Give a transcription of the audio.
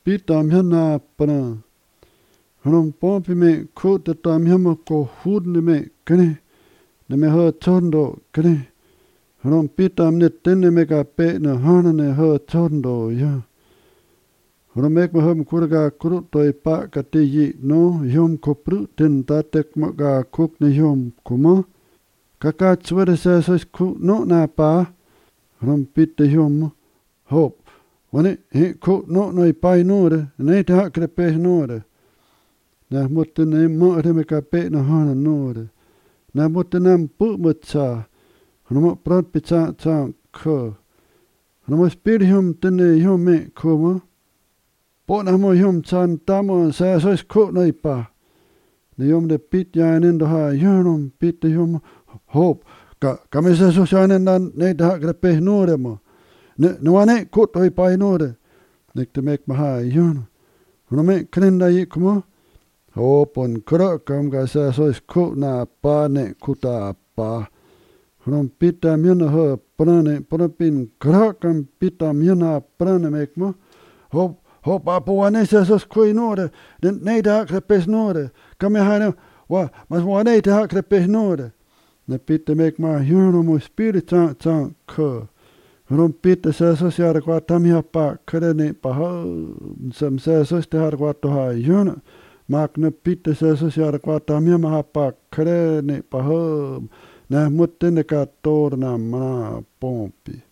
bitam hana pana. Honom pompi me kut tam hama ko hudne me kene. Ne me hör tondo kene. Honom bitam net tenne me ka pe na hana ne hör tondo ya. Honom mek me hum kurga kurut toi pa ka te yi no yom ko pru ten ta tek ma ga kuk ne yom kuma. Kaka tswere sa sos ku no na pa. Honom pit te yom hop. Wane he ku no no i pa inore. Ne te hakre pe inore. Na mutta ne mo me ka pe na hana nore. Na mutta nam pu mutsa. Honom prat pitsa tsa ko. Honom spir yom tenne yom me kuma. Po na mo yom tsan tamo sa sos ku no i pa. Ne yom de pit ya endo ha yonom pit te yom hop. Ka me sa sos ya nan ne te hakre pe inore mo. Ne wane ku to i pa inore. Nek te mek ma ha yonom. Honom me krenda yi kuma. Hopon kura kam ga sa sos ku na pa ne kuta pa. Honom pita miana ho prane pin kura kam pita miana prane mek mo. Hop apo wane sa sos ku inore. Ne te hakre pe inore. Kam ha ne wa mas wane te hakre pe inore. Ne pita mek ma yonom spirit tsan ku. Honom pita sa sos ya kwa tamia pa kre ne pa ha sam sa sos te har kwa to ha yonom. Mak ne pita sa sos ya kwa tamia ma pa kre ne pa ha na mutte ne ka tor na ma pompi.